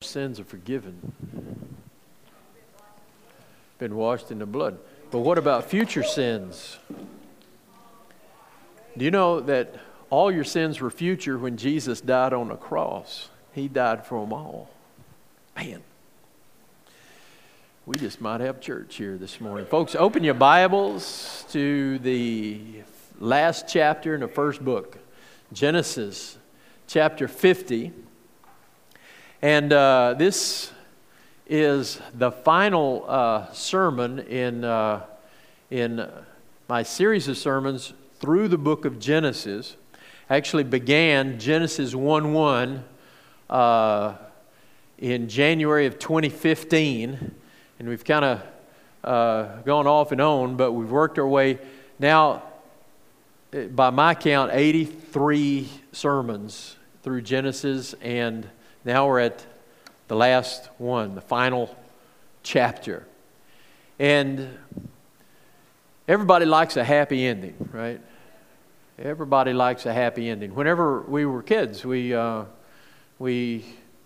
sins are forgiven. Been washed in the blood. But what about future sins? Do you know that all your sins were future when Jesus died on the cross? He died for them all. Man, we just might have church here this morning. Folks, open your Bibles to the last chapter in the first book, Genesis chapter 50. And this is the final sermon in my series of sermons through the book of Genesis. Actually began Genesis 1:1 in January of 2015. And we've kind of gone off and on, but we've worked our way. Now, by my count, 83 sermons through Genesis, and now we're at the last one, the final chapter. And everybody likes a happy ending, right? Everybody likes a happy ending. Whenever we were kids, we would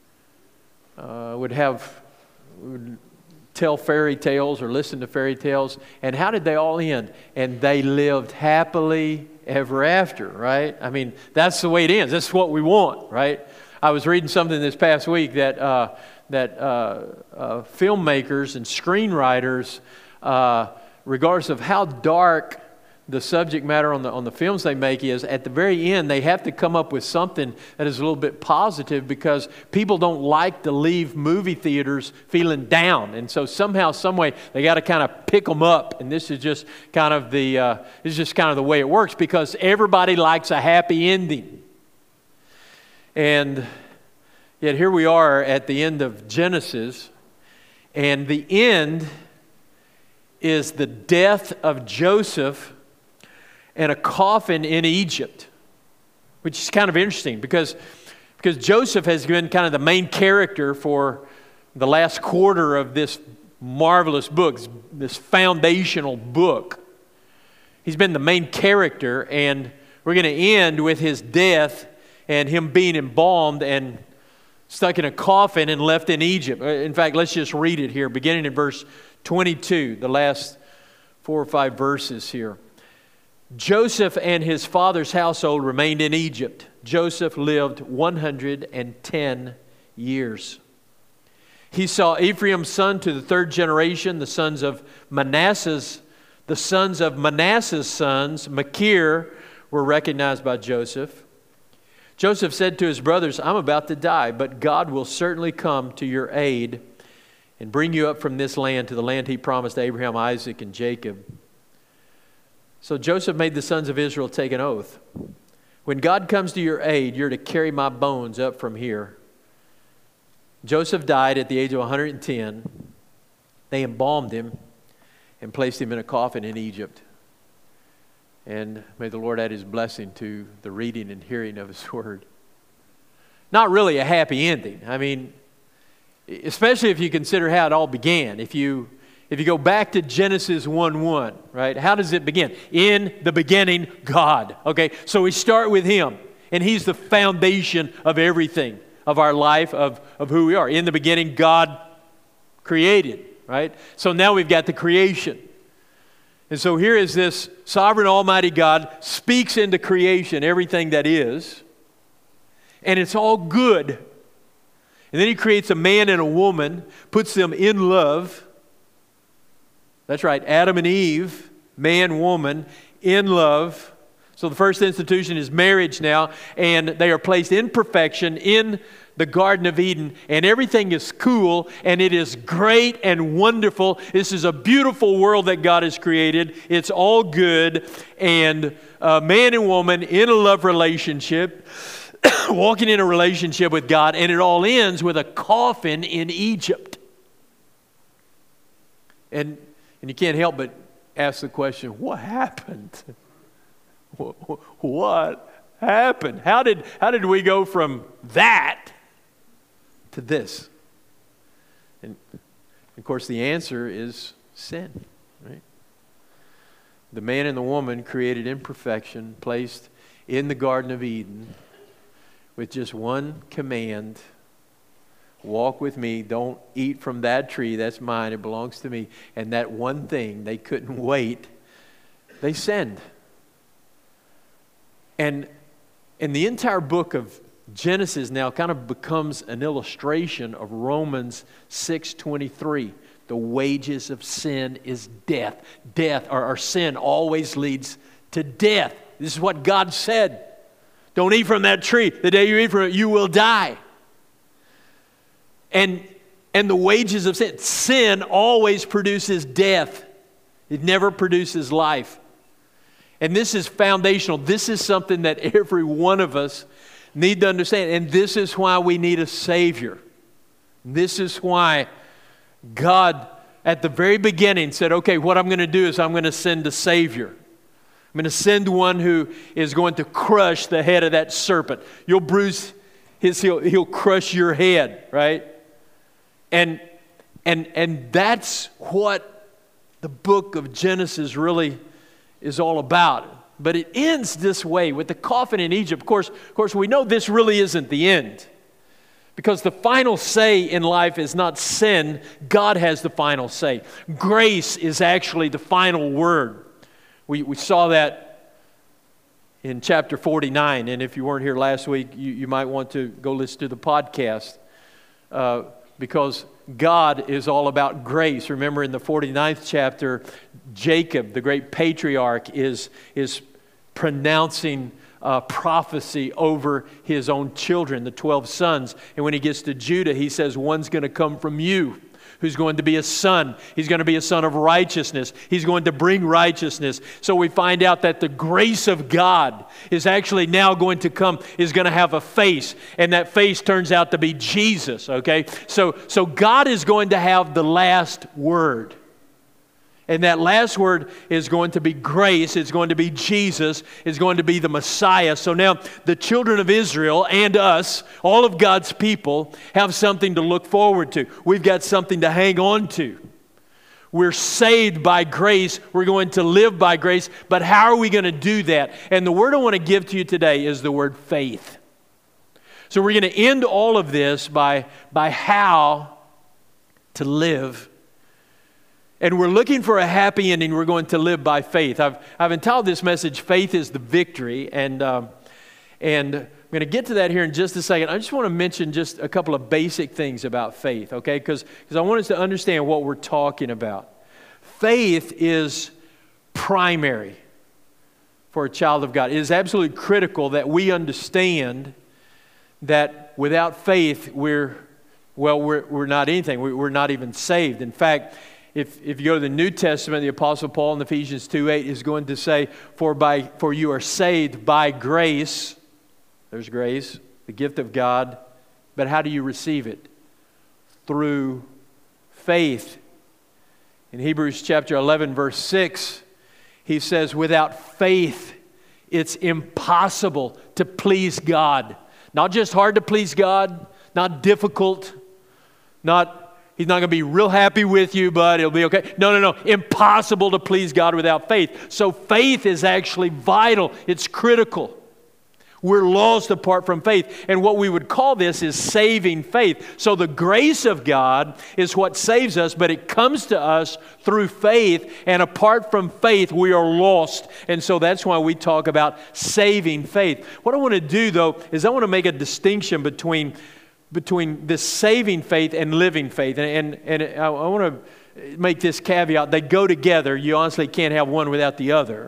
tell fairy tales or listen to fairy tales. And how did they all end? And they lived happily ever after, right? I mean, that's the way it ends. That's what we want, right? I was reading something this past week that filmmakers and screenwriters, regardless of how dark the subject matter on the films they make is, at the very end they have to come up with something that is a little bit positive, because people don't like to leave movie theaters feeling down, and so somehow, some way, they got to kind of pick them up. And this is just kind of the way it works, because everybody likes a happy ending. And yet here we are at the end of Genesis, and the end is the death of Joseph and a coffin in Egypt, which is kind of interesting because Joseph has been kind of the main character for the last quarter of this marvelous book, this foundational book. He's been the main character, and we're going to end with his death and him being embalmed and stuck in a coffin and left in Egypt. In fact, let's just read it here, beginning in verse 22, the last 4 or 5 verses here. Joseph and his father's household remained in Egypt. Joseph lived 110 years. He saw Ephraim's son to the 3rd generation, the sons of Manasseh's sons, Machir, were recognized by Joseph. Joseph said to his brothers, "I'm about to die, but God will certainly come to your aid and bring you up from this land to the land he promised Abraham, Isaac, and Jacob." So Joseph made the sons of Israel take an oath. "When God comes to your aid, you're to carry my bones up from here." Joseph died at the age of 110. They embalmed him and placed him in a coffin in Egypt. And may the Lord add his blessing to the reading and hearing of his word. Not really a happy ending. I mean, especially if you consider how it all began. If you go back to Genesis 1:1, right? How does it begin? In the beginning, God. Okay, so we start with him. And he's the foundation of everything, of our life, of who we are. In the beginning, God created, right? So now we've got the creation. And so here is this sovereign almighty God speaks into creation everything that is. And it's all good. And then he creates a man and a woman, puts them in love. That's right, Adam and Eve, man, woman, in love. So the first institution is marriage now, and they are placed in perfection in the Garden of Eden, and everything is cool, and it is great and wonderful. This is a beautiful world that God has created. It's all good, and man and woman in a love relationship, walking in a relationship with God, and it all ends with a coffin in Egypt. And you can't help but ask the question, what happened? What happened? How did we go from that to this? And of course the answer is sin, right? The man and the woman created in perfection, placed in the Garden of Eden with just one command, walk with me. Don't eat from that tree. That's mine. It belongs to me. And that one thing, they couldn't wait. They sinned. And the entire book of Genesis now kind of becomes an illustration of Romans 6:23. The wages of sin is death. Death, or sin, always leads to death. This is what God said. Don't eat from that tree. The day you eat from it, you will die. And the wages of sin always produces death. It never produces life. And this is foundational. This is something that every one of us need to understand. And this is why we need a Savior. This is why God, at the very beginning, said, okay, what I'm going to do is I'm going to send a Savior. I'm going to send one who is going to crush the head of that serpent. You'll bruise his heel, he'll crush your head, right? And that's what the book of Genesis really is all about. But it ends this way with the coffin in Egypt. Of course, we know this really isn't the end. Because the final say in life is not sin. God has the final say. Grace is actually the final word. We saw that in chapter 49. And if you weren't here last week, you might want to go listen to the podcast. Because God is all about grace. Remember in the 49th chapter, Jacob, the great patriarch, is pronouncing prophecy over his own children, the 12 sons. And when he gets to Judah, he says, one's going to come from you, who's going to be a son. He's going to be a son of righteousness. He's going to bring righteousness. So we find out that the grace of God is actually now going to come, is going to have a face. And that face turns out to be Jesus, okay? So God is going to have the last word. And that last word is going to be grace. It's going to be Jesus. It's going to be the Messiah. So now the children of Israel and us, all of God's people, have something to look forward to. We've got something to hang on to. We're saved by grace. We're going to live by grace. But how are we going to do that? And the word I want to give to you today is the word faith. So we're going to end all of this by how to live. And we're looking for a happy ending. We're going to live by faith. I've entitled this message, Faith is the Victory. And I'm going to get to that here in just a second. I just want to mention just a couple of basic things about faith, okay? Because I want us to understand what we're talking about. Faith is primary for a child of God. It is absolutely critical that we understand that without faith, we're not anything. We're not even saved. In fact, if you go to the New Testament, the Apostle Paul in Ephesians 2:8 is going to say, For you are saved by grace. There's grace, the gift of God. But how do you receive it? Through faith. In Hebrews chapter 11, verse 6, he says, without faith, it's impossible to please God. Not just hard to please God, not difficult, He's not going to be real happy with you, but it'll be okay. No. Impossible to please God without faith. So faith is actually vital. It's critical. We're lost apart from faith. And what we would call this is saving faith. So the grace of God is what saves us, but it comes to us through faith. And apart from faith, we are lost. And so that's why we talk about saving faith. What I want to do, though, is I want to make a distinction between this saving faith and living faith. And I want to make this caveat. They go together. You honestly can't have one without the other.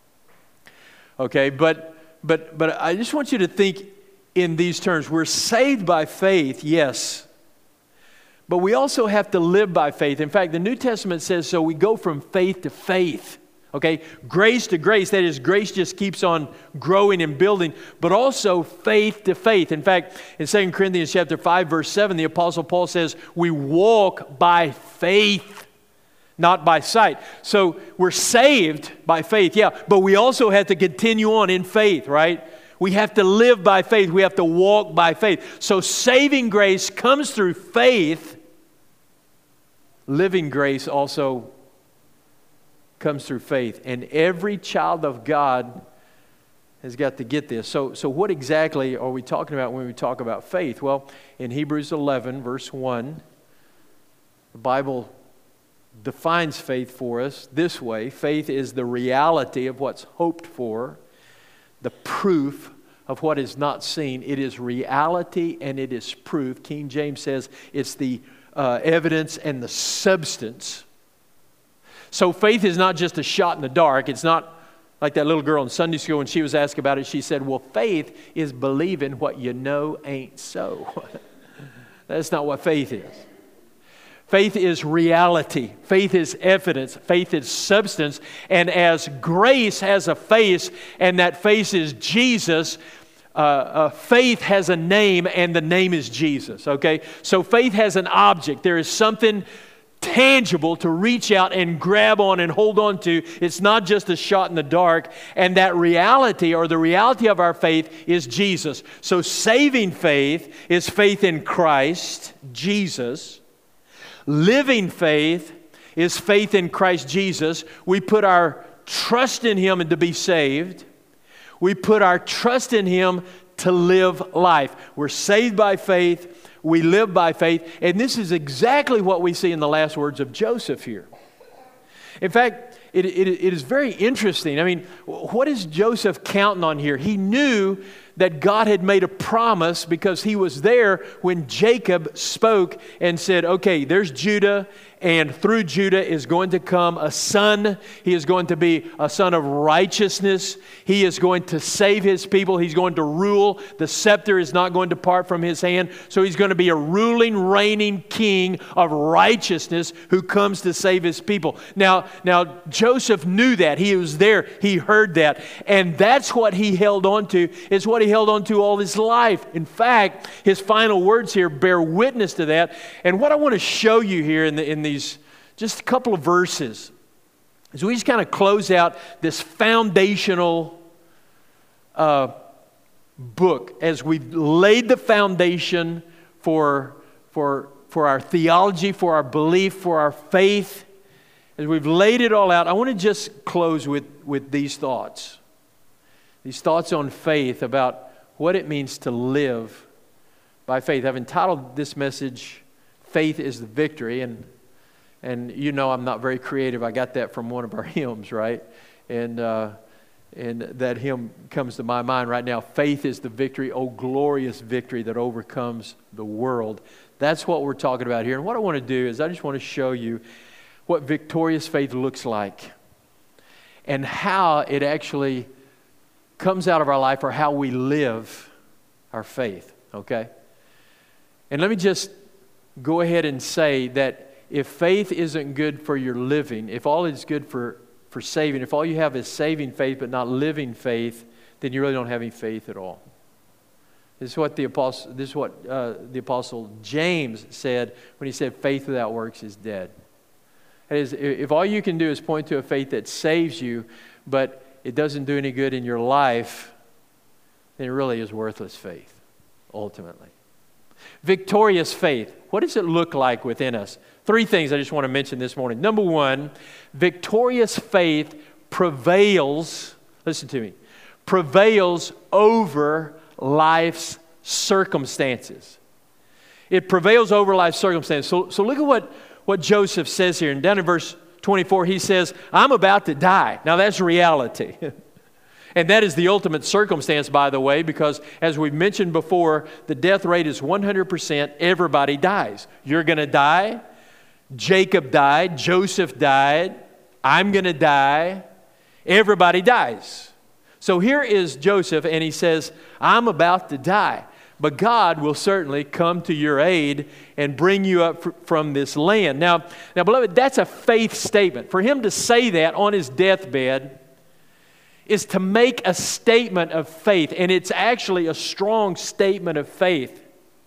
Okay, but I just want you to think in these terms. We're saved by faith, yes. But we also have to live by faith. In fact, the New Testament says so we go from faith to faith. Okay, grace to grace, that is, grace just keeps on growing and building, but also faith to faith. In fact, in 2 Corinthians chapter 5, verse 7, the Apostle Paul says, we walk by faith, not by sight. So we're saved by faith, yeah, but we also have to continue on in faith, right? We have to live by faith. We have to walk by faith. So saving grace comes through faith. Living grace also comes through faith. And every child of God has got to get this. So what exactly are we talking about when we talk about faith? Well, in Hebrews 11, verse 1, the Bible defines faith for us this way. Faith is the reality of what's hoped for, the proof of what is not seen. It is reality and it is proof. King James says it's the evidence and the substance. So faith is not just a shot in the dark. It's not like that little girl in Sunday school when she was asked about it. She said, well, faith is believing what you know ain't so. That's not what faith is. Faith is reality. Faith is evidence. Faith is substance. And as grace has a face, and that face is Jesus, faith has a name, and the name is Jesus. Okay? So faith has an object. There is something tangible to reach out and grab on and hold on to. It's not just a shot in the dark. And that reality, or the reality of our faith, is Jesus. So saving faith is faith in Christ, Jesus. Living faith is faith in Christ Jesus. We put our trust in Him and to be saved. We put our trust in Him to live life. We're saved by faith. We live by faith. And this is exactly what we see in the last words of Joseph here. In fact, it is very interesting. I mean, what is Joseph counting on here? He knew that God had made a promise because he was there when Jacob spoke and said, okay, there's Judah, and through Judah is going to come a son. He is going to be a son of righteousness. He is going to save his people. He's going to rule. The scepter is not going to depart from his hand. So he's going to be a ruling, reigning king of righteousness who comes to save his people. Now Joseph knew that. He was there. He heard that. And that's what he held on to, is what he held on to all his life. In fact, his final words here bear witness to that. And what I want to show you here in these just a couple of verses as we just kind of close out this foundational book, as we've laid the foundation for our theology, for our belief, for our faith. As we've laid it all out, I want to just close with these thoughts. These thoughts on faith, about what it means to live by faith. I've entitled this message, Faith is the Victory. And you know I'm not very creative. I got that from one of our hymns, right? And that hymn comes to my mind right now. Faith is the victory, oh glorious victory that overcomes the world. That's what we're talking about here. And what I want to do is I just want to show you what victorious faith looks like and how it actually comes out of our life, or how we live our faith, okay? And let me just go ahead and say that if faith isn't good for your living, if all is good for saving, if all you have is saving faith but not living faith, then you really don't have any faith at all. This is what the Apostle James said when he said faith without works is dead. That is, if all you can do is point to a faith that saves you, but it doesn't do any good in your life, then it really is worthless faith, ultimately. Victorious faith. What does it look like within us? 3 things I just want to mention this morning. Number 1, victorious faith prevails, listen to me, prevails over life's circumstances. It prevails over life's circumstances. So look at what Joseph says here. And down in verse 24, he says, I'm about to die. Now that's reality. And that is the ultimate circumstance, by the way, because as we've mentioned before, the death rate is 100%. Everybody dies. You're going to die. Jacob died. Joseph died. I'm going to die. Everybody dies. So here is Joseph, and he says, I'm about to die. But God will certainly come to your aid and bring you up from this land. Now, beloved, that's a faith statement. For him to say that on his deathbed is to make a statement of faith. And it's actually a strong statement of faith.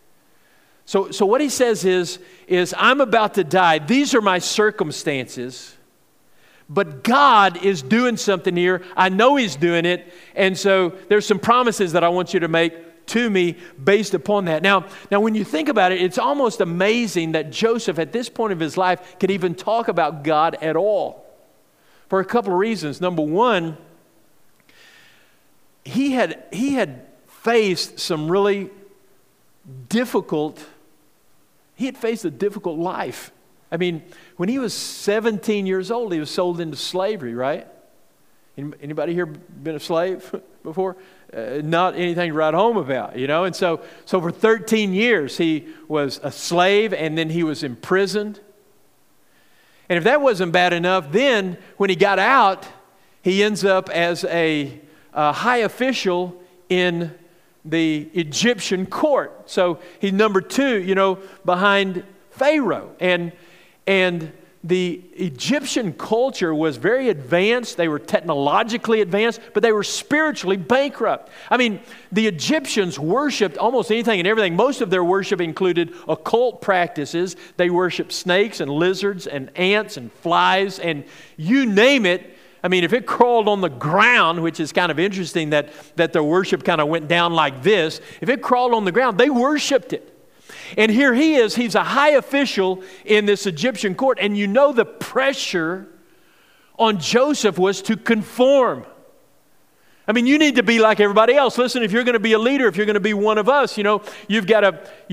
So what he says is I'm about to die. These are my circumstances. But God is doing something here. I know He's doing it. And so there's some promises that I want you to make to me based upon that. Now when you think about it, it's almost amazing that Joseph at this point of his life could even talk about God at all. For a couple of reasons. Number 1, he had faced some really difficult, he had faced a difficult life. I mean, when he was 17 years old, he was sold into slavery, right? Anybody here been a slave before? Not anything to write home about, you know? And so for 13 years, he was a slave, and then he was imprisoned. And if that wasn't bad enough, then when he got out, he ends up as a high official in the Egyptian court. So he's number 2, you know, behind Pharaoh. And the Egyptian culture was very advanced. They were technologically advanced, but they were spiritually bankrupt. I mean, the Egyptians worshiped almost anything and everything. Most of their worship included occult practices. They worshiped snakes and lizards and ants and flies and you name it. I mean, if it crawled on the ground, which is kind of interesting that their worship kind of went down like this. If it crawled on the ground, they worshiped it. And here he is, he's a high official in this Egyptian court. And you know the pressure on Joseph was to conform. I mean, you need to be like everybody else. Listen, if you're going to be a leader, if you're going to be one of us, you know, you've got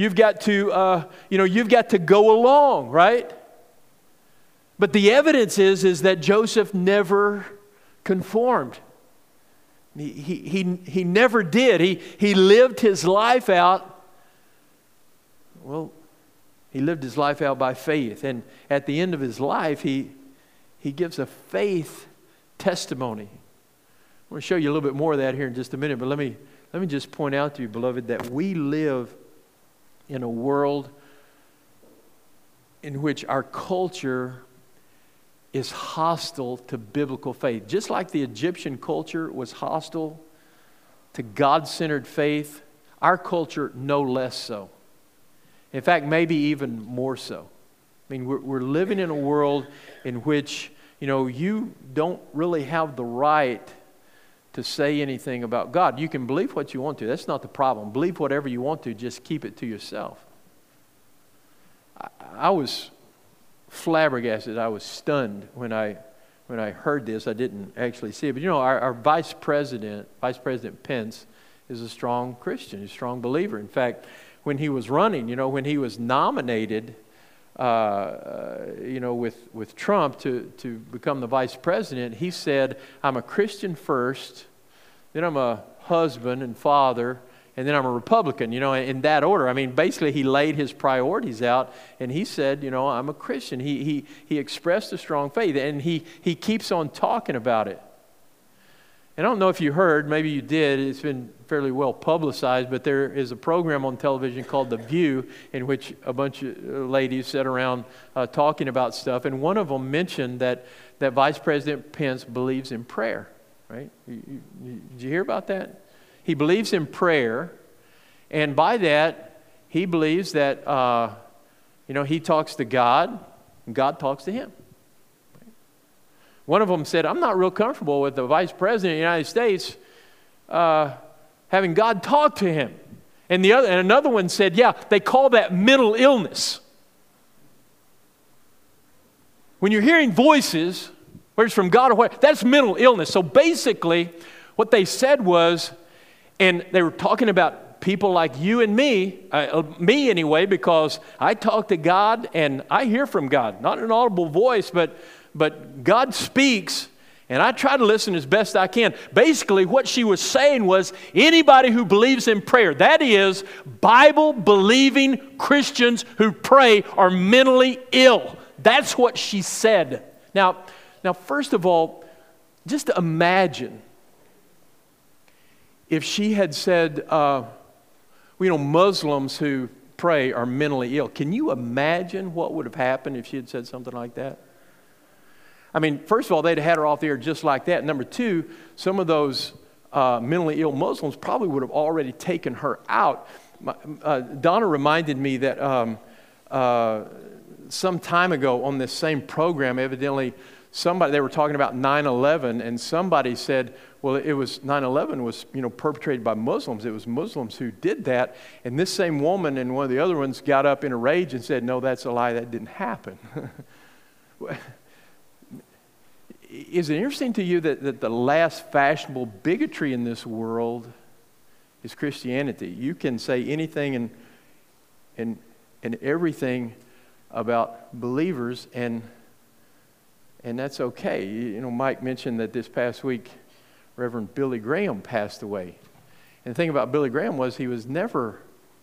to go along, right? But the evidence is that Joseph never conformed. He never did. He lived his life out. Well, he lived his life out by faith. And at the end of his life, he gives a faith testimony. I'm going to show you a little bit more of that here in just a minute. But let me just point out to you, beloved, that we live in a world in which our culture is hostile to biblical faith. Just like the Egyptian culture was hostile to God-centered faith, our culture no less so. In fact, maybe even more so. I mean, we're living in a world in which, you know, you don't really have the right to say anything about God. You can believe what you want to. That's not the problem. Believe whatever you want to. Just keep it to yourself. I was flabbergasted. I was stunned when I heard this. I didn't actually see it. But, you know, our Vice President Pence, is a strong Christian. He's a strong believer. In fact, when he was running, you know, when he was nominated, you know, with Trump to become the vice president, he said, I'm a Christian first, then I'm a husband and father, and then I'm a Republican, you know, in that order. I mean, basically he laid his priorities out, and he said, you know, I'm a Christian. He expressed a strong faith, and he keeps on talking about it. And I don't know if you heard, maybe you did, it's been fairly well publicized, but there is a program on television called The View in which a bunch of ladies sat around talking about stuff, and one of them mentioned that Vice President Pence believes in prayer, right? Did you hear about that? He believes in prayer, and by that, he believes that, you know, he talks to God, and God talks to him. One of them said, I'm not real comfortable with the Vice President of the United States having God talk to him. And another one said, yeah, they call that mental illness. When you're hearing voices, whether it's from God or what, that's mental illness. So basically, what they said was, and they were talking about people like you and me anyway, because I talk to God and I hear from God. Not an audible voice, but God speaks, and I try to listen as best I can. Basically, what she was saying was anybody who believes in prayer, that is, Bible-believing Christians who pray, are mentally ill. That's what she said. Now, first of all, just imagine if she had said, you know, Muslims who pray are mentally ill. Can you imagine what would have happened if she had said something like that? I mean, first of all, they'd have had her off the air just like that. Number two, some of those mentally ill Muslims probably would have already taken her out. Donna reminded me that some time ago on this same program, evidently they were talking about 9/11, and somebody said, well, it was 9/11 was, you know, perpetrated by Muslims. It was Muslims who did that. And this same woman and one of the other ones got up in a rage and said, no, that's a lie. That didn't happen. is it interesting to you that the last fashionable bigotry in this world is Christianity? You can say anything and everything about believers, and that's okay. You know, Mike mentioned that this past week, Reverend Billy Graham passed away. And the thing about Billy Graham was he was never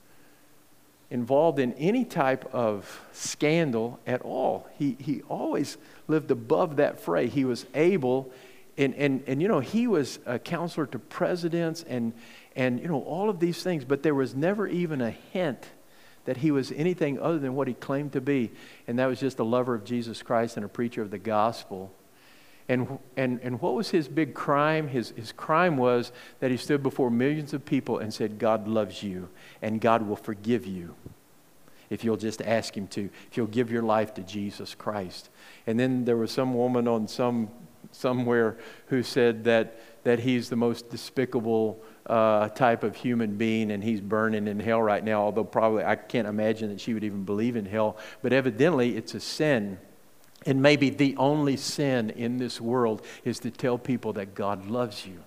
involved in any type of scandal at all. He always lived above that fray. He was able, and you know, he was a counselor to presidents and you know, all of these things, but there was never even a hint that he was anything other than what he claimed to be, and that was just a lover of Jesus Christ and a preacher of the gospel. And what was his big crime? His crime was that he stood before millions of people and said, God loves you, and God will forgive you if you'll just ask Him to, if you'll give your life to Jesus Christ. And then there was some woman on somewhere who said that he's the most despicable type of human being, and he's burning in hell right now, although probably I can't imagine that she would even believe in hell. But evidently it's a sin. And maybe the only sin in this world is to tell people that God loves you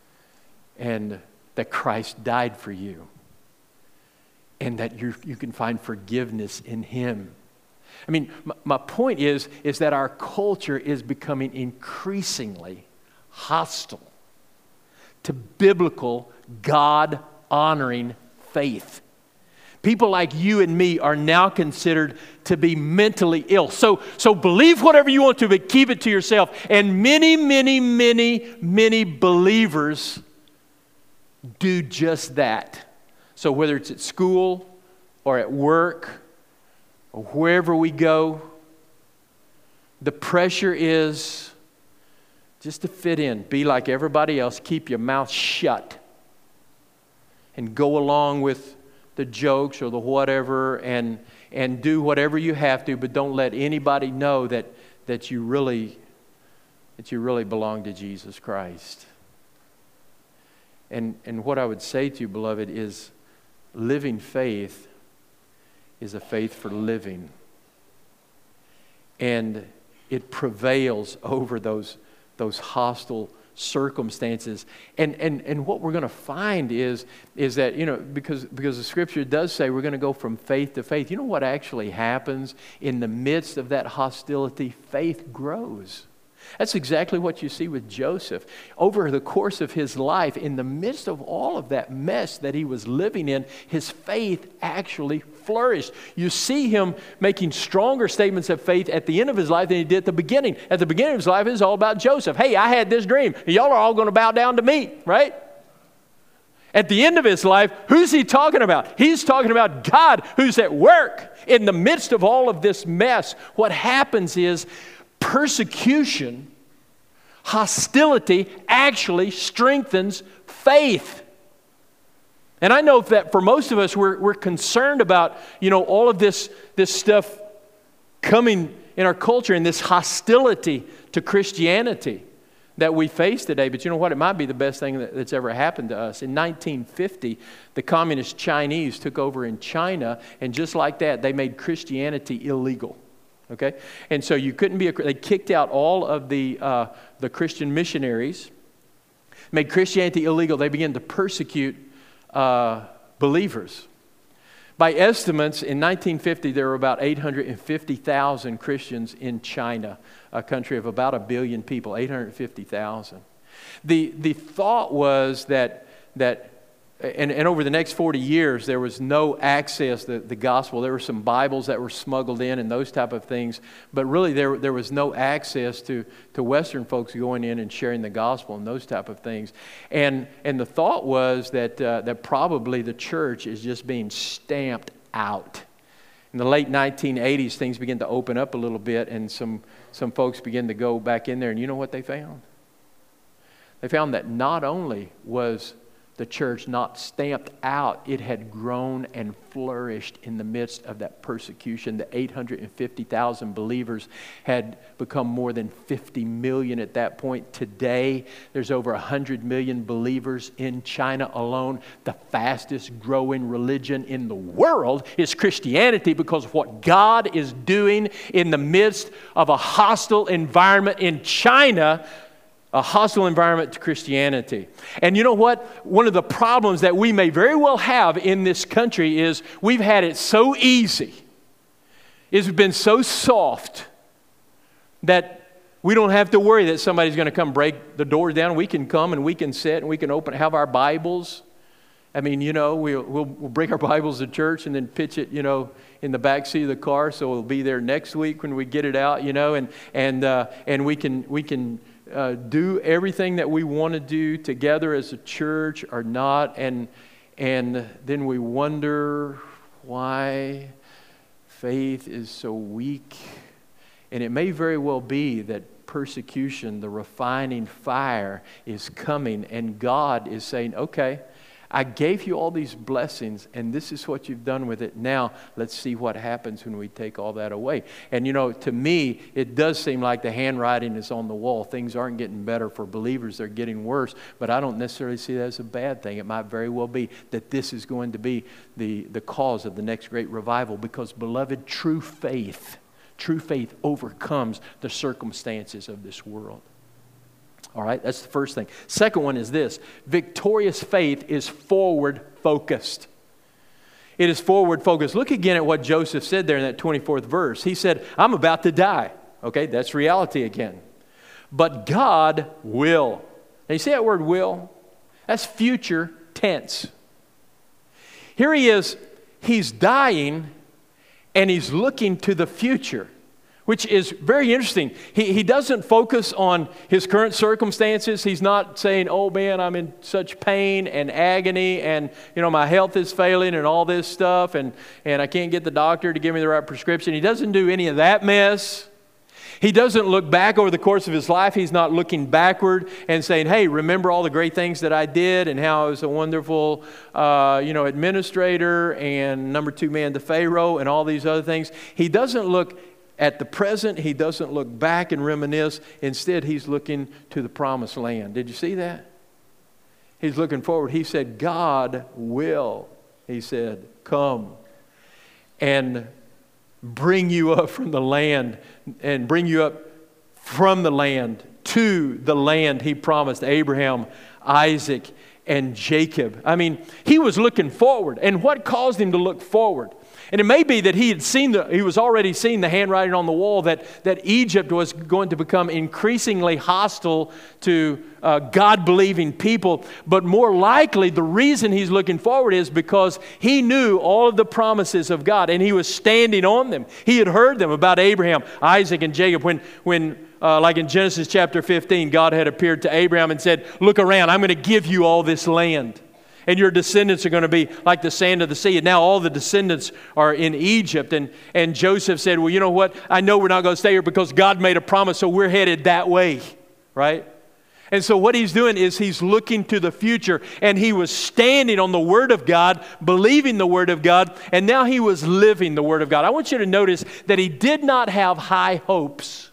and that Christ died for you and that you can find forgiveness in Him. I mean, my point is that our culture is becoming increasingly hostile to biblical, God-honoring faith. People like you and me are now considered to be mentally ill. So believe whatever you want to, but keep it to yourself. And many, many, many, many believers do just that. So whether it's at school or at work or wherever we go, the pressure is just to fit in. Be like everybody else. Keep your mouth shut. And go along with the jokes or the whatever, and do whatever you have to, but don't let anybody know that you really belong to Jesus Christ. And what I would say to you, beloved, is living faith is a faith for living. And it prevails over those hostile circumstances. And what we're going to find is that, you know, because the Scripture does say we're going to go from faith to faith. You know what actually happens in the midst of that hostility? Faith grows. That's exactly what you see with Joseph. Over the course of his life, in the midst of all of that mess that he was living in, his faith actually flourished. You see him making stronger statements of faith at the end of his life than he did at the beginning. At the beginning of his life, it was all about Joseph. Hey, I had this dream. Y'all are all going to bow down to me, right? At the end of his life, who's he talking about? He's talking about God who's at work in the midst of all of this mess. What happens is persecution, hostility actually strengthens faith. And I know that for most of us, we're concerned about, you know, all of this stuff coming in our culture and this hostility to Christianity that we face today. But you know what? It might be the best thing that's ever happened to us. In 1950, the communist Chinese took over in China, and just like that, they made Christianity illegal. Okay, and so you couldn't be they kicked out all of the Christian missionaries, made Christianity illegal. They began to persecute believers. By estimates, in 1950, there were about 850,000 Christians in China, a country of about 1 billion people, 850,000. The thought was that over the next 40 years, there was no access to the gospel. There were some Bibles that were smuggled in and those type of things. But really, there was no access to Western folks going in and sharing the gospel and those type of things. And the thought was that probably the church is just being stamped out. In the late 1980s, things began to open up a little bit, and some folks began to go back in there. And you know what they found? They found that not only was the church, not stamped out. It had grown and flourished in the midst of that persecution. The 850,000 believers had become more than 50 million at that point. Today, there's over 100 million believers in China alone. The fastest growing religion in the world is Christianity, because of what God is doing in the midst of a hostile environment in China. A hostile environment to Christianity. And you know what? One of the problems that we may very well have in this country is we've had it so easy. It's been so soft that we don't have to worry that somebody's going to come break the doors down. We can come and we can sit and we can have our Bibles. I mean, we'll bring our Bibles to church and then pitch it, in the back seat of the car, so it'll be there next week when we get it out, and we can do everything that we want to do together as a church or not, and then we wonder why faith is so weak. And it may very well be that persecution, the refining fire, is coming, and God is saying, okay, I gave you all these blessings, and this is what you've done with it. Now, let's see what happens when we take all that away. And to me, it does seem like the handwriting is on the wall. Things aren't getting better for believers. They're getting worse. But I don't necessarily see that as a bad thing. It might very well be that this is going to be the cause of the next great revival, because, beloved, true faith overcomes the circumstances of this world. All right, that's the first thing. Second one is this: victorious faith is forward focused. It is forward focused. Look again at what Joseph said there in that 24th verse. He said, I'm about to die. Okay, that's reality again. But God will. Now you see that word will? That's future tense. Here he is, he's dying, and he's looking to the future, which is very interesting. He doesn't focus on his current circumstances. He's not saying, oh man, I'm in such pain and agony, and my health is failing and all this stuff, and I can't get the doctor to give me the right prescription. He doesn't do any of that mess. He doesn't look back over the course of his life. He's not looking backward and saying, hey, remember all the great things that I did and how I was a wonderful administrator and number 2 man to Pharaoh and all these other things. He doesn't look at the present. He doesn't look back and reminisce. Instead, he's looking to the promised land. Did you see that? He's looking forward. He said, God will, he said, come and bring you up from the land, and bring you up from the land to the land he promised Abraham, Isaac, and Jacob. I mean, he was looking forward. And what caused him to look forward? And it may be that he was already seeing the handwriting on the wall that Egypt was going to become increasingly hostile to God-believing people. But more likely, the reason he's looking forward is because he knew all of the promises of God, and he was standing on them. He had heard them about Abraham, Isaac, and Jacob. When like in Genesis chapter 15, God had appeared to Abraham and said, look around, I'm going to give you all this land. And your descendants are going to be like the sand of the sea. And now all the descendants are in Egypt. And Joseph said, well, you know what? I know we're not going to stay here because God made a promise, so we're headed that way, right? And so what he's doing is he's looking to the future. And he was standing on the Word of God, believing the Word of God, and now he was living the Word of God. I want you to notice that he did not have high hopes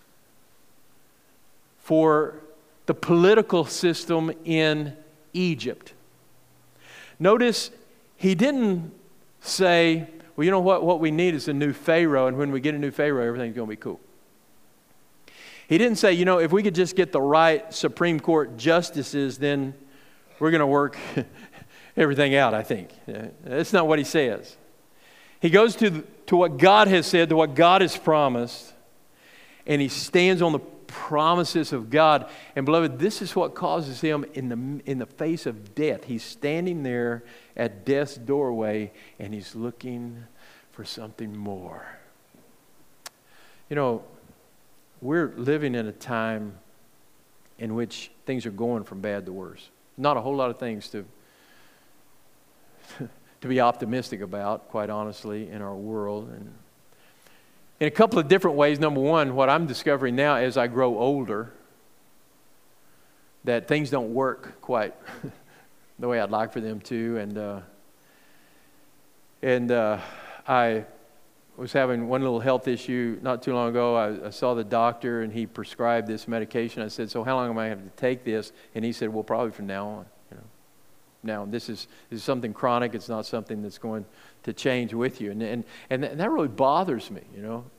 for the political system in Egypt. Notice he didn't say, well, you know what we need is a new Pharaoh, and when we get a new Pharaoh, everything's going to be cool. He didn't say, if we could just get the right Supreme Court justices, then we're going to work everything out, I think. That's not what he says. He goes to what God has said, to what God has promised, and he stands on the promises of God. And beloved, this is what causes him in the face of death. He's standing there at death's doorway, and he's looking for something more. We're living in a time in which things are going from bad to worse. Not a whole lot of things to be optimistic about, quite honestly, in our world. And in a couple of different ways. Number one, what I'm discovering now as I grow older, that things don't work quite the way I'd like for them to. And I was having one little health issue not too long ago. I saw the doctor, and he prescribed this medication. I said, so how long am I having to take this? And he said, well, probably from now on. Now, this is something chronic. It's not something that's going to change with you. And that really bothers me,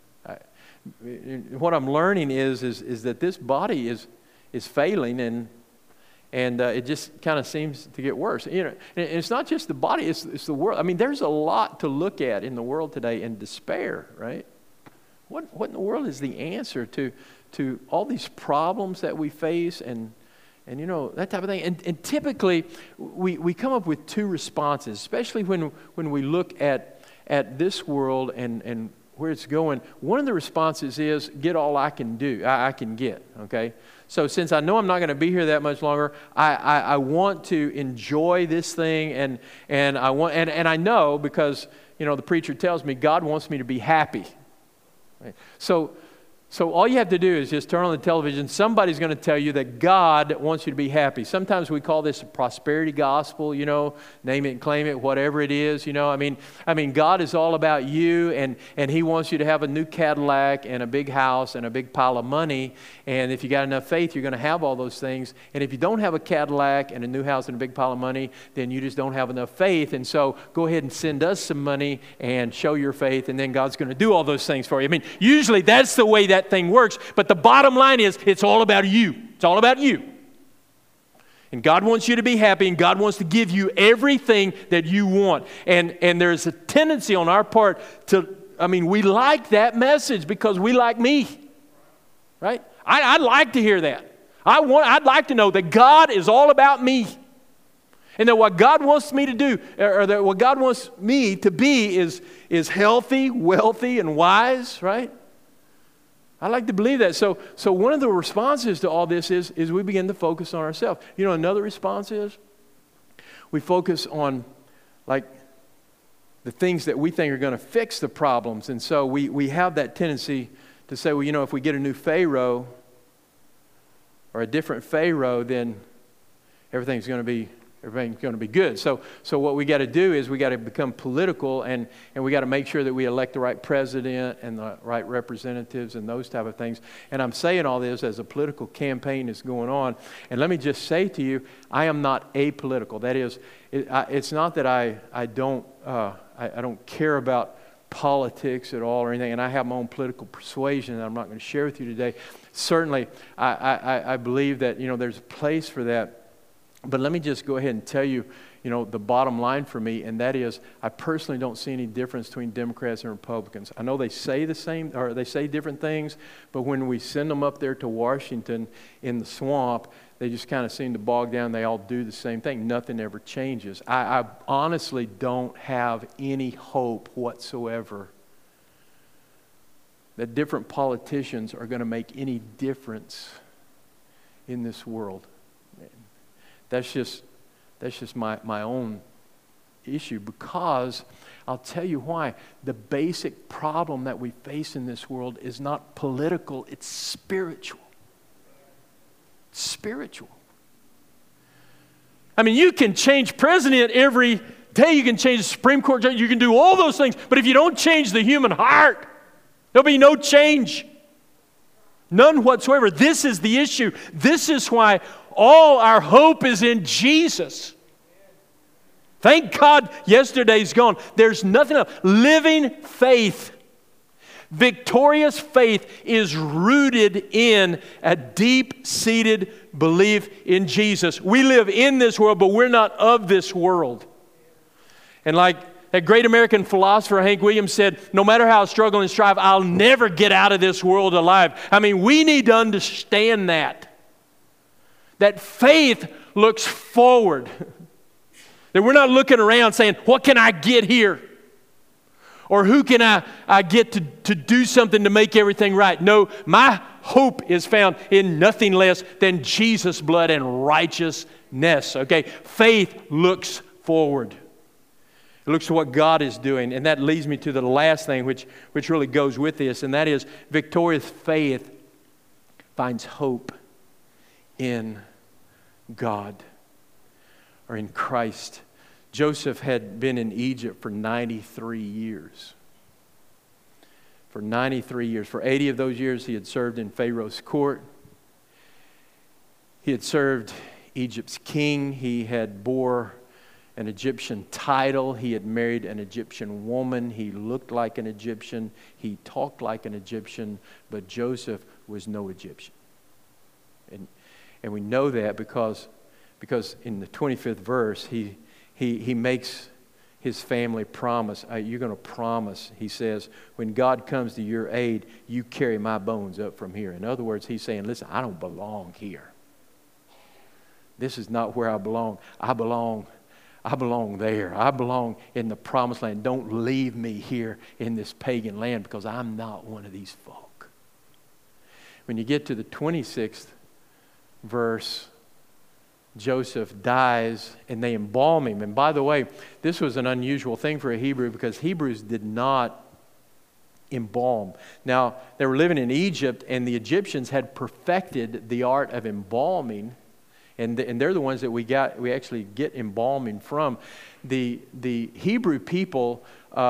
What I'm learning is that this body is failing, and it just kind of seems to get worse. And it's not just the body, it's the world. I mean, there's a lot to look at in the world today in despair, right? What in the world is the answer to all these problems that we face and that type of thing? And typically, we come up with two responses, especially when we look at this world and where it's going. One of the responses is, get all I can do, I can get, okay? So since I know I'm not going to be here that much longer, I want to enjoy this thing, and I want, and I know because, the preacher tells me God wants me to be happy. Right? So all you have to do is just turn on the television. Somebody's going to tell you that God wants you to be happy. Sometimes we call this a prosperity gospel, name it and claim it, whatever it is, I mean, God is all about you, and He wants you to have a new Cadillac and a big house and a big pile of money. And if you got enough faith, you're going to have all those things. And if you don't have a Cadillac and a new house and a big pile of money, then you just don't have enough faith. And so go ahead and send us some money and show your faith, and then God's going to do all those things for you. I mean, usually that's the way that thing works, but the bottom line is it's all about you. It's all about you. And God wants you to be happy, and God wants to give you everything that you want. And there's a tendency on our part we like that message because we like me. Right? I'd like to hear that. I'd like to know that God is all about me. And that what God wants me to do, or that what God wants me to be is healthy, wealthy, and wise, right? I like to believe that. So one of the responses to all this is we begin to focus on ourselves. Another response is we focus on the things that we think are going to fix the problems. And so we have that tendency to say, well, if we get a new Pharaoh or a different Pharaoh, then everything's going to be good. So what we got to do is we got to become political, and we got to make sure that we elect the right president and the right representatives and those type of things. And I'm saying all this as a political campaign is going on. And let me just say to you, I am not apolitical. That is, it's not that I don't care about politics at all or anything, and I have my own political persuasion that I'm not going to share with you today. Certainly, I believe that there's a place for that. But let me just go ahead and tell you, the bottom line for me, and that is I personally don't see any difference between Democrats and Republicans. I know they say the same, or they say different things, but when we send them up there to Washington in the swamp, they just kind of seem to bog down. They all do the same thing. Nothing ever changes. I honestly don't have any hope whatsoever that different politicians are going to make any difference in this world. That's just my own issue, because I'll tell you why. The basic problem that we face in this world is not political, it's spiritual. It's spiritual. I mean, you can change president every day, you can change the Supreme Court judge, you can do all those things, but if you don't change the human heart, there'll be no change. None whatsoever. This is the issue. This is why all our hope is in Jesus. Thank God yesterday's gone. There's nothing else. Living faith, victorious faith is rooted in a deep-seated belief in Jesus. We live in this world, but we're not of this world. And like that great American philosopher Hank Williams said, no matter how I struggle and strive, I'll never get out of this world alive. I mean, we need to understand that faith looks forward. That we're not looking around saying, what can I get here? Or who can I get to do something to make everything right? No, my hope is found in nothing less than Jesus' blood and righteousness. Okay, faith looks forward. It looks to what God is doing. And that leads me to the last thing which really goes with this, and that is victorious faith finds hope in God. are in Christ. Joseph had been in Egypt for 93 years. For 93 years. For 80 of those years, he had served in Pharaoh's court. He had served Egypt's king. He had bore an Egyptian title. He had married an Egyptian woman. He looked like an Egyptian. He talked like an Egyptian. But Joseph was no Egyptian. And we know that because in the 25th verse, he makes his family promise. You're going to promise, he says, when God comes to your aid, you carry my bones up from here. In other words, he's saying, listen, I don't belong here. This is not where I belong. I belong there. I belong in the promised land. Don't leave me here in this pagan land because I'm not one of these folk. When you get to the 26th verse, Joseph dies and they embalm him. And by the way, this was an unusual thing for a Hebrew because Hebrews did not embalm. Now, they were living in Egypt and the Egyptians had perfected the art of embalming. And they're the ones that we actually get embalming from. The Hebrew people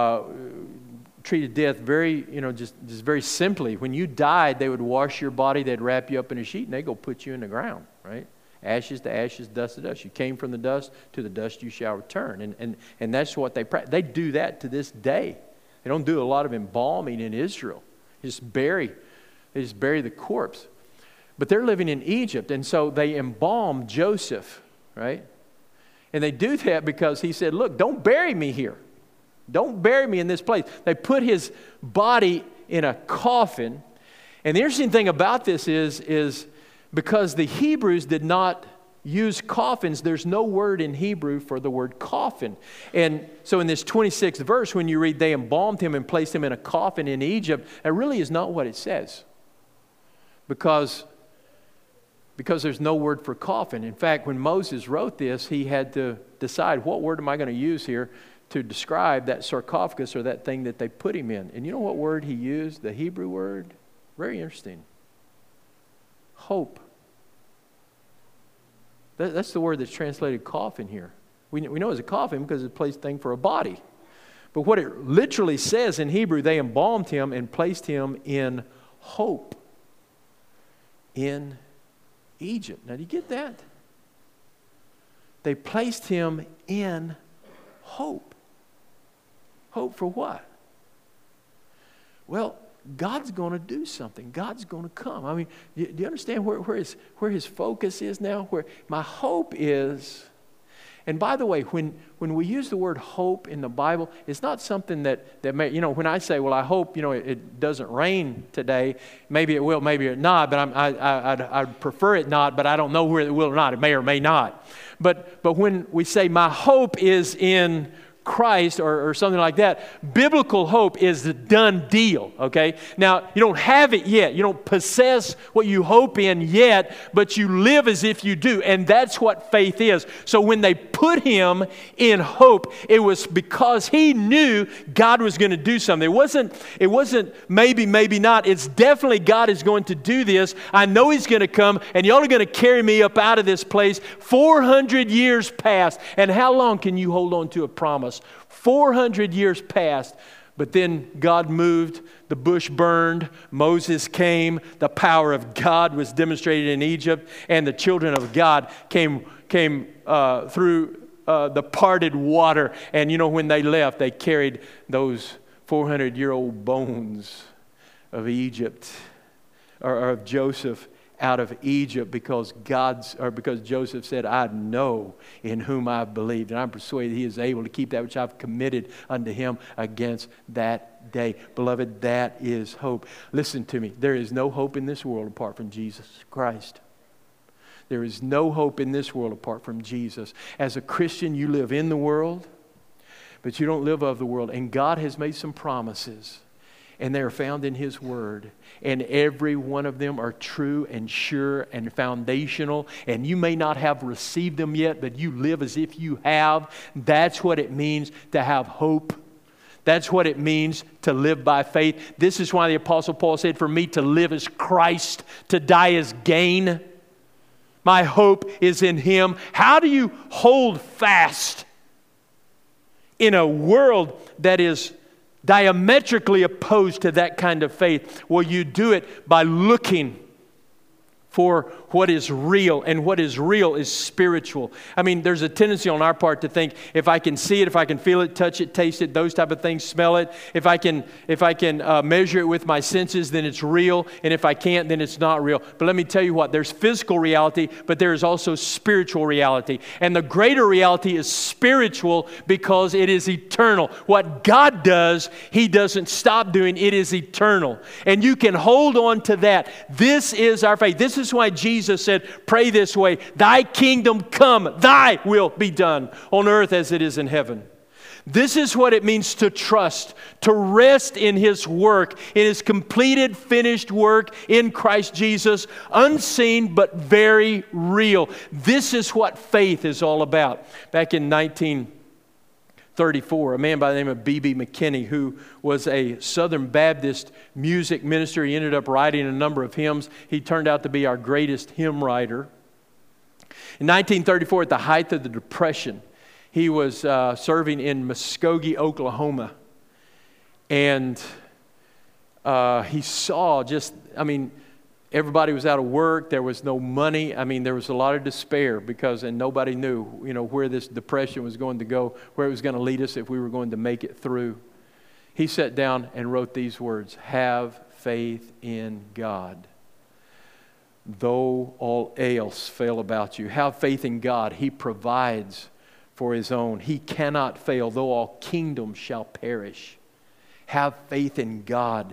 treated death very, just very simply. When you died, they would wash your body, they'd wrap you up in a sheet, and they'd go put you in the ground, right? Ashes to ashes, dust to dust. You came from the dust, to the dust you shall return. And that's what they practice. They do that to this day. They don't do a lot of embalming in Israel. They just bury the corpse. But they're living in Egypt, and so they embalm Joseph, right? And they do that because he said, look, don't bury me here. Don't bury me in this place. They put his body in a coffin. And the interesting thing about this is because the Hebrews did not use coffins, there's no word in Hebrew for the word coffin. And so in this 26th verse, when you read they embalmed him and placed him in a coffin in Egypt, that really is not what it says. Because there's no word for coffin. In fact, when Moses wrote this, he had to decide what word am I going to use here to describe that sarcophagus or that thing that they put him in. And you know what word he used? The Hebrew word? Very interesting. Hope. That's the word that's translated coffin here. We know it's a coffin because it's a place thing for a body. But what it literally says in Hebrew, they embalmed him and placed him in hope. In Egypt. Now, do you get that? They placed him in hope. Hope for what? Well, God's going to do something. God's going to come. I mean, do you understand where his focus is now? Where my hope is. And by the way, when we use the word hope in the Bible, it's not something that may, when I say, well, I hope, it doesn't rain today. Maybe it will, maybe it not, but I'd prefer it not, but I don't know where it will or not. It may or may not. But when we say my hope is in Christ or something like that, biblical hope is the done deal, okay? Now, you don't have it yet. You don't possess what you hope in yet, but you live as if you do, and that's what faith is. So when they put him in hope, it was because he knew God was going to do something. It wasn't maybe not. It's definitely God is going to do this. I know he's going to come, and y'all are going to carry me up out of this place. 400 years passed, and how long can you hold on to a promise? 400 years passed, but then God moved, the bush burned, Moses came, the power of God was demonstrated in Egypt, and the children of God came through the parted water. And when they left, they carried those 400-year-old bones of Egypt, or of Joseph, out of Egypt because Joseph said, I know in whom I've believed, and I'm persuaded he is able to keep that which I've committed unto him against that day. Beloved, that is hope. Listen to me. There is no hope in this world apart from Jesus Christ. There is no hope in this world apart from Jesus. As a Christian, you live in the world, but you don't live of the world. And God has made some promises, and they are found in his word. And every one of them are true and sure and foundational. And you may not have received them yet, but you live as if you have. That's what it means to have hope. That's what it means to live by faith. This is why the Apostle Paul said, for me to live is Christ, to die is gain. My hope is in Him. How do you hold fast in a world that is diametrically opposed to that kind of faith? Well, you do it by looking for what is real, and what is real is spiritual. I mean, there's a tendency on our part to think, if I can see it, if I can feel it, touch it, taste it, those type of things, smell it, if I can measure it with my senses, then it's real, and if I can't, then it's not real. But let me tell you what, there's physical reality, but there is also spiritual reality. And the greater reality is spiritual because it is eternal. What God does, He doesn't stop doing. It is eternal. And you can hold on to that. This is our faith. This is why Jesus said, pray this way, Thy kingdom come, Thy will be done on earth as it is in heaven. This is what it means to trust, to rest in His work, in His completed, finished work in Christ Jesus, unseen but very real. This is what faith is all about. Back in 1934, a man by the name of B.B. McKinney, who was a Southern Baptist music minister, he ended up writing a number of hymns. He turned out to be our greatest hymn writer. In 1934, at the height of the Depression, he was serving in Muskogee, Oklahoma. And he saw everybody was out of work. There was no money. I mean, there was a lot of despair and nobody knew, where this depression was going to go, where it was going to lead us, if we were going to make it through. He sat down and wrote these words, have faith in God, though all else fail about you. Have faith in God. He provides for His own. He cannot fail, though all kingdoms shall perish. Have faith in God.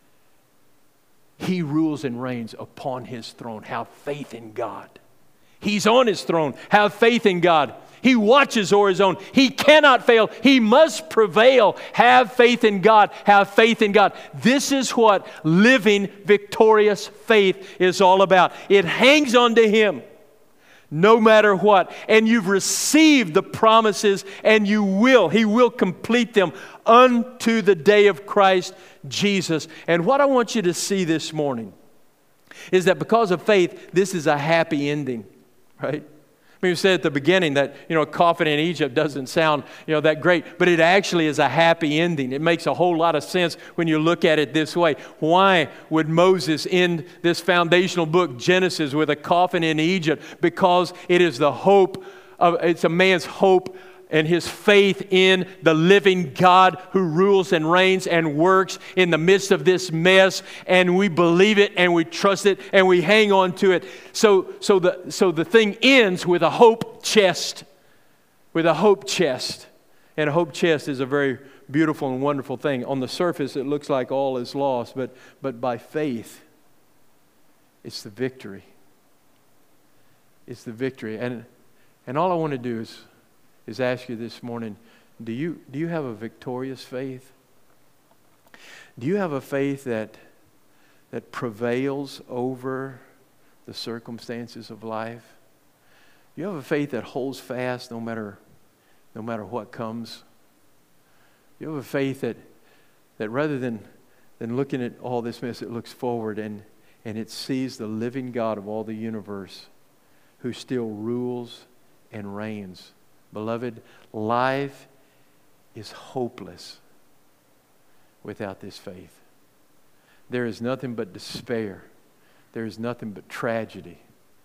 He rules and reigns upon His throne. Have faith in God. He's on His throne. Have faith in God. He watches over His own. He cannot fail. He must prevail. Have faith in God. Have faith in God. This is what living victorious faith is all about. It hangs on to Him no matter what. And you've received the promises, and you will. He will complete them unto the day of Christ Jesus. And what I want you to see this morning is that because of faith, this is a happy ending, right? I mean, we said at the beginning that, a coffin in Egypt doesn't sound, that great, but it actually is a happy ending. It makes a whole lot of sense when you look at it this way. Why would Moses end this foundational book, Genesis, with a coffin in Egypt? Because it is it's a man's hope and his faith in the living God who rules and reigns and works in the midst of this mess. And we believe it and we trust it and we hang on to it. So the thing ends with a hope chest. With a hope chest. And a hope chest is a very beautiful and wonderful thing. On the surface, it looks like all is lost. But by faith, it's the victory. It's the victory. And all I want to do is ask you this morning, do you have a victorious faith? Do you have a faith that prevails over the circumstances of life? Do you have a faith that holds fast no matter what comes? Do you have a faith that rather than looking at all this mess, it looks forward and it sees the living God of all the universe who still rules and reigns? Beloved, life is hopeless without this faith. There is nothing but despair. There is nothing but tragedy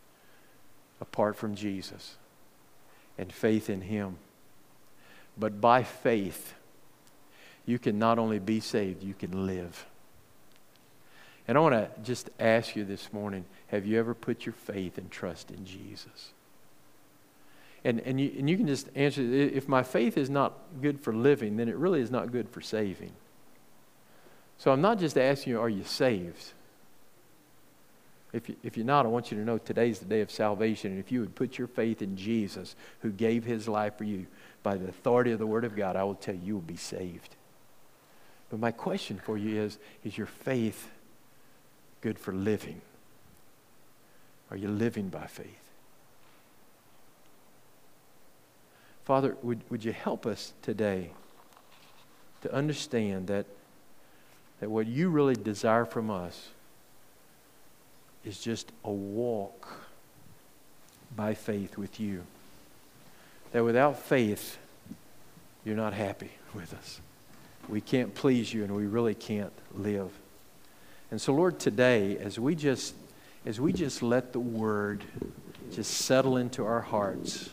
apart from Jesus and faith in Him. But by faith, you can not only be saved, you can live. And I want to just ask you this morning, have you ever put your faith and trust in Jesus? And you can just answer, if my faith is not good for living, then it really is not good for saving. So I'm not just asking you, are you saved? If you're not, I want you to know today's the day of salvation. And if you would put your faith in Jesus, who gave His life for you, by the authority of the Word of God, I will tell you, you will be saved. But my question for you is your faith good for living? Are you living by faith? Father, would you help us today to understand that what you really desire from us is just a walk by faith with you. That without faith, you're not happy with us. We can't please you, and we really can't live. And so, Lord, today, as we just let the word just settle into our hearts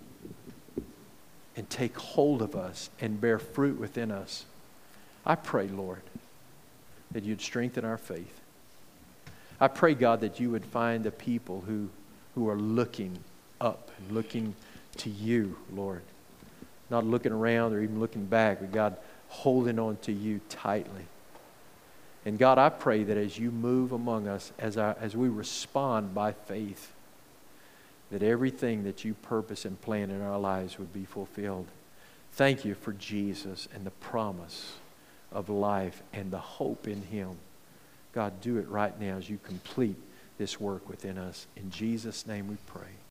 and take hold of us and bear fruit within us, I pray, Lord, that you'd strengthen our faith. I pray, God, that you would find a people who are looking up and looking to you, Lord. Not looking around or even looking back, but God, holding on to you tightly. And God, I pray that as you move among us, as we respond by faith, that everything that you purpose and plan in our lives would be fulfilled. Thank you for Jesus and the promise of life and the hope in him. God, do it right now as you complete this work within us. In Jesus' name we pray.